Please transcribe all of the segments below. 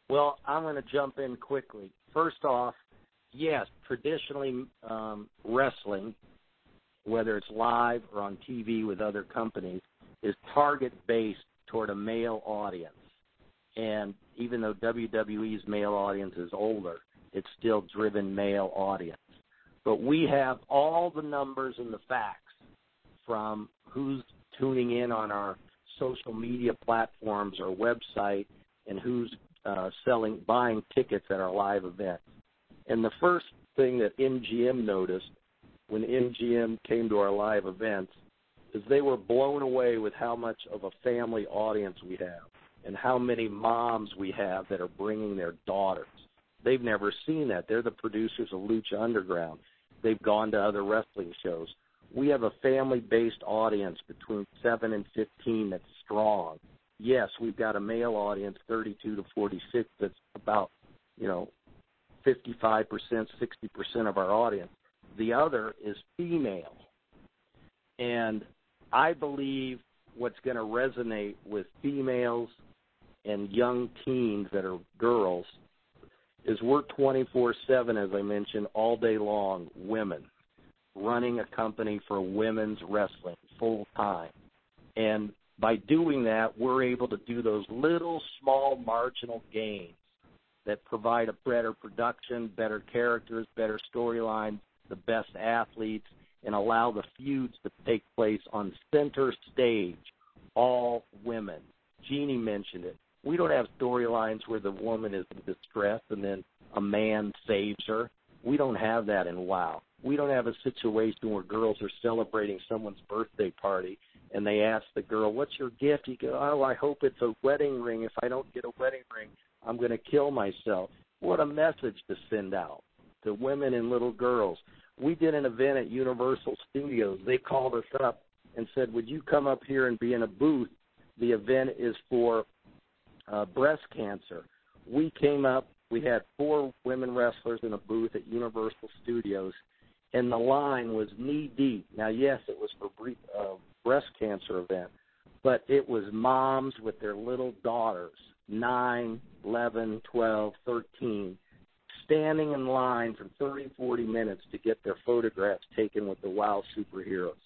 Well, I'm going to jump in quickly. First off, yes, traditionally wrestling, whether it's live or on TV with other companies, is target-based toward a male audience. And even though WWE's male audience is older, it's still driven male audience. But we have all the numbers and the facts from who's tuning in on our social media platforms or website and who's buying tickets at our live events. And the first thing that MGM noticed when MGM came to our live events is they were blown away with how much of a family audience we have and how many moms we have that are bringing their daughters. They've never seen that. They're the producers of Lucha Underground. They've gone to other wrestling shows. We have a family-based audience between 7 and 15 that's strong. Yes, we've got a male audience, 32 to 46, that's about, 55%, 60% of our audience. The other is female. And I believe what's going to resonate with females and young teens that are girls is we're 24/7, as I mentioned, all day long, women, running a company for women's wrestling full time. And by doing that, we're able to do those little, small, marginal gains that provide a better production, better characters, better storylines, the best athletes, and allow the feuds to take place on center stage, all women. Jeannie mentioned it. We don't have storylines where the woman is in distress and then a man saves her. We don't have that in WOW. We don't have a situation where girls are celebrating someone's birthday party and they ask the girl, "What's your gift?" You go, "Oh, I hope it's a wedding ring. If I don't get a wedding ring, I'm going to kill myself." What a message to send out to women and little girls. We did an event at Universal Studios. They called us up and said, "Would you come up here and be in a booth? The event is for breast cancer." We came up. We had 4 women wrestlers in a booth at Universal Studios, and the line was knee-deep. Now, yes, it was for breast cancer event, but it was moms with their little daughters, 9, 11, 12, 13, standing in line for 30, 40 minutes to get their photographs taken with the WOW superheroes.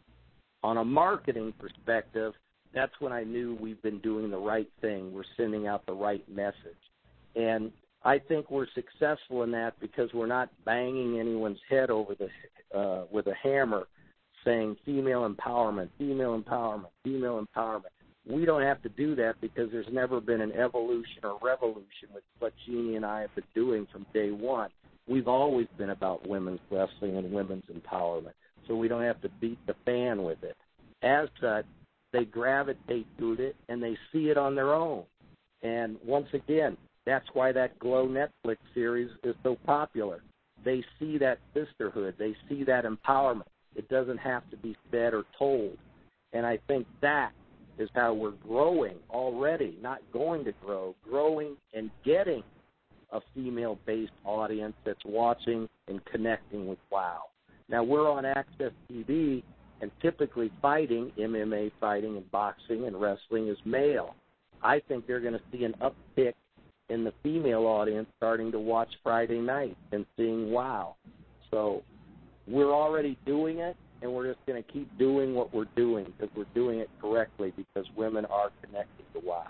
On a marketing perspective, that's when I knew we've been doing the right thing. We're sending out the right message. And I think we're successful in that because we're not banging anyone's head over with a hammer saying female empowerment, female empowerment, female empowerment. We don't have to do that because there's never been an evolution or revolution with what Jeannie and I have been doing from day one. We've always been about women's wrestling and women's empowerment, so we don't have to beat the fan with it. As such, they gravitate to it and they see it on their own. And once again, that's why that Glow Netflix series is so popular. They see that sisterhood. They see that empowerment. It doesn't have to be said or told. And I think that is how we're growing already, not going to grow, growing and getting a female-based audience that's watching and connecting with WOW. Now, we're on Access TV, and typically fighting, MMA fighting and boxing and wrestling is male. I think they're going to see an uptick in the female audience starting to watch Friday night and seeing WOW. So we're already doing it, and we're just going to keep doing what we're doing because we're doing it correctly because women are connected to WOW.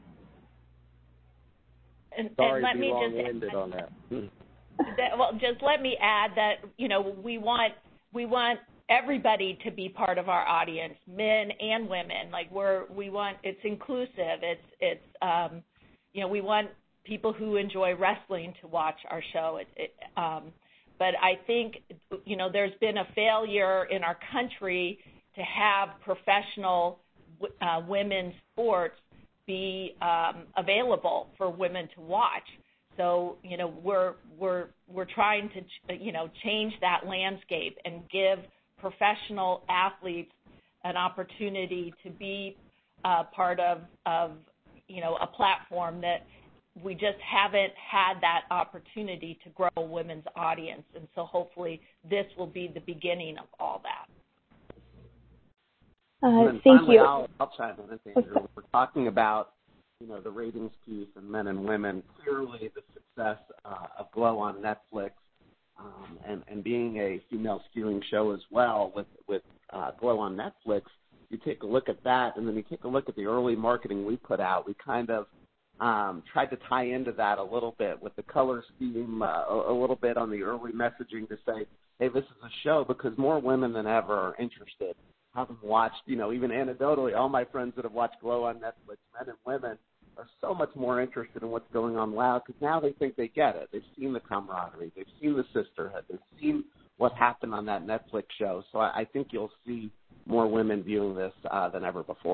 Sorry to be long-winded on that. Well, just let me add that, we want everybody to be part of our audience, men and women. Like we want it's inclusive. It's we want people who enjoy wrestling to watch our show. But I think, there's been a failure in our country to have professional women's sports be available for women to watch. So, we're trying to, change that landscape and give professional athletes an opportunity to be part of a platform that we just haven't had that opportunity to grow a women's audience. And so hopefully this will be the beginning of all that. Thank you. I'll chime in. We're talking about the ratings piece and Men and Women, clearly the success of Glow on Netflix, and being a female skewing show as well with Glow on Netflix, you take a look at that, and then you take a look at the early marketing we put out. We kind of tried to tie into that a little bit with the color scheme, a little bit on the early messaging to say, hey, this is a show because more women than ever are interested. Having watched, even anecdotally, all my friends that have watched Glow on Netflix, Men and Women, are so much more interested in what's going on loud because now they think they get it. They've seen the camaraderie. They've seen the sisterhood. They've seen what happened on that Netflix show. So I think you'll see more women viewing this than ever before.